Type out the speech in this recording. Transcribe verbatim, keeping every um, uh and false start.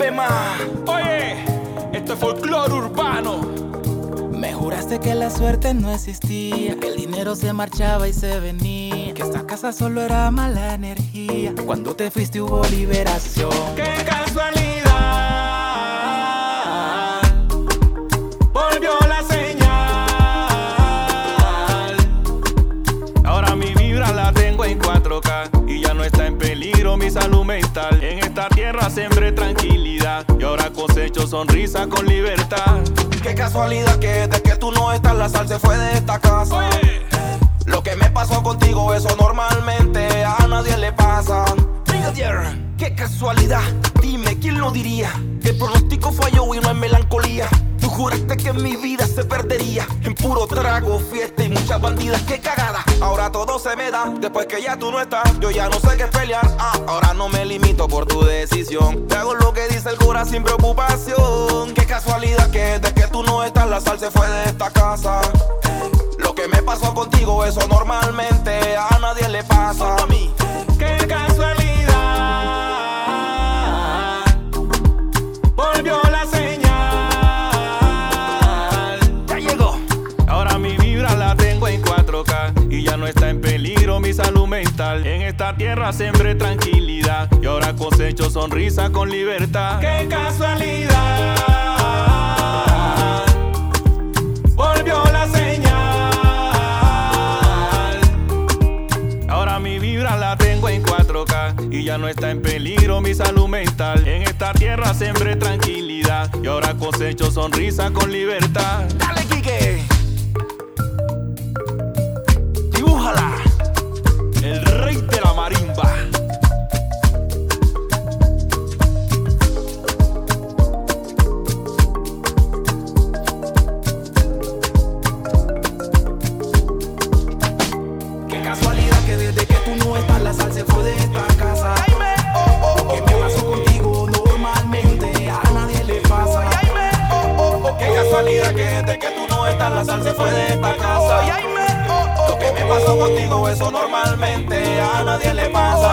Bema. Oye, esto es folclore urbano. Me juraste que la suerte no existía, que el dinero se marchaba y se venía, que esta casa solo era mala energía. Cuando te fuiste hubo liberación. ¡Qué casualidad! Volvió la señal. Ahora mi vibra la tengo en cuatro K y ya no está en peligro mi salud mental. En esta tierra sembré tranquilidad y ahora cosecho sonrisa con libertad. Qué casualidad que desde que tú no estás la sal se fue de esta casa. Oye. Lo que me pasó contigo, eso normalmente a nadie le pasa. Brigadier, qué casualidad, dime quién lo diría, que el pronóstico falló y no es melancolía. Tú juraste que mi vida se perdería en puro trago, fiesta y muchas bandidas. Qué cagada, ahora todo se me da. Después que ya tú no estás, yo ya no sé qué pelear. ah, Ahora no me limito por tu decisión, te hago lo que dice el cura sin preocupación. Qué casualidad que desde que tú no estás la sal se fue de esta casa. Lo que me pasó contigo, eso normalmente a nadie le pasa. A mí. ¡Qué casualidad! Volvió la señal. Ya llegó. Ahora mi vibra la tengo en cuatro K y ya no está en peligro mi salud mental. En esta tierra sembré tranquilidad y ahora cosecho sonrisa con libertad. ¡Qué casualidad! Volvió la señal. Ahora mi vibra la tengo en cuatro K y ya no está en peligro mi salud mental. En esta tierra sembré tranquilidad y ahora cosecho sonrisa con libertad. Dale, Quique. Dibújala. El rey de la marimba. Qué casualidad que desde que tú no estás la sal se fue de esta casa. Oh, oh, oh, ¿qué me pasó contigo? Normalmente a nadie le pasa. Oh, oh, oh, qué casualidad que desde que tú no estás la sal se fue de esta casa. Lo que me pasó contigo, eso normalmente a nadie le pasa.